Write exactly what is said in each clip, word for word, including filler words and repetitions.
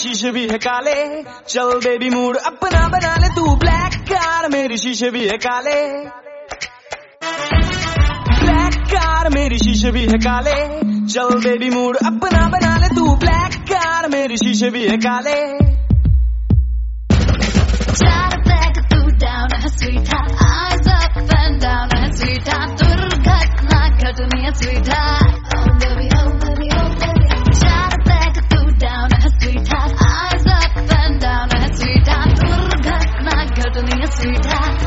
शीशे भी है काले, चल बेबी मूड अपना बना ले तू ब्लैक कार, मेरी शीशे भी है काले, ब्लैक कार मेरी शीशे भी है काले, चल बेबी मूड अपना बना ले तू ब्लैक कार, मेरी शीशे भी है काले। चार बैग तू डाउन है sweetheart, eyes up and down है स्वीटहार्ट, दुर्घटना घटनी है sweetheart, oh baby oh baby oh baby। चार बैग तू डाउन है sweetheart, eyes up and down है स्वीटहार्ट, दुर्घटना घटनी है स्वीटहार्ट,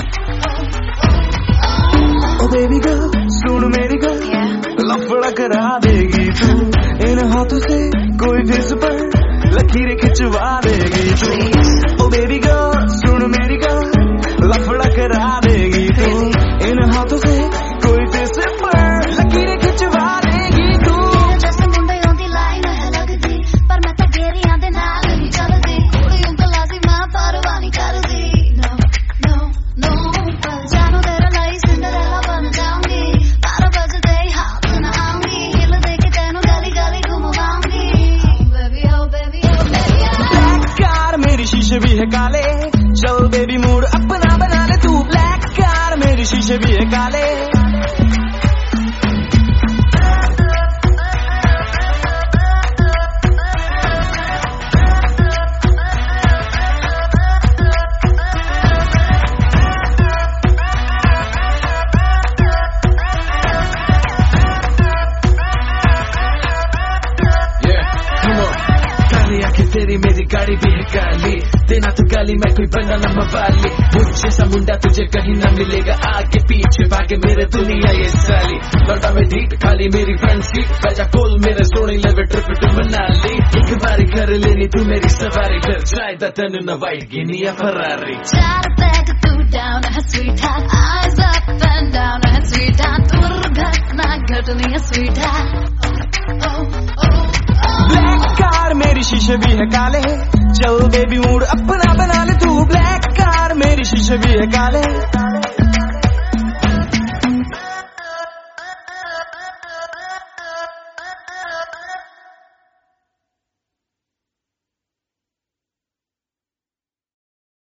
ओ बेबी गर्ल सुन मेरी गर्ल, लफड़ा करा देगी तू इन हाथों से कोई फेस पर लकीरें खिंचवा देगी तू, ओ बेबी गर्ल सुन मेरी गर्ल, लफड़ा करा देगी तू इन हाथों से कोई फेस पर लकीरें खिंचवा देगी तू। जैसे मुंडे होंदी लाइन है लगदी, पर मैं तो गेरियां दे नाल नहीं चलदी, कुड़ियों को लाजिमा परवाह नहीं करदी, नो नो नो पर जानो तेरा लाई सिंडरेला बन जाऊंगी, बारह बजते ही हाथ ना आऊंगी, हिल दे के तेनू गली गली घुमवाऊंगी, baby oh baby oh baby. Black car मेरी शीशे भी है काले, चल बेबी मूड अपना बना ले तू ब्लैक कार, मेरी शीशे भी है काले। तेरी मेरी गाड़ी भी है काली, देना तो गाली मैं कोई बंदा न मवाली, मुझसे सा मुंडा तुझे कहीं ना मिलेगा, आगे पीछे भागे मेरे दुनिया ये साली, लौटा में ढीठ खाली मेरी फ्रंट सीट, बजा कोल मेरे सोनी लेवे ट्रिप टू मनाली, एक बारी कर लेनी तू मेरी सवारी, कर जाए तन न वाइट गिनी या फरारी। चार बैग तू डाउन है sweetheart, eyes up and down है स्वीटहार्ट, दुर्घटना घटनी है sweetheart, oh oh oh। Black car मेरी शीशे भी है काले, चल बेबी मूड अपना बना ले तू ब्लैक कार, मेरी शीशे भी है काले।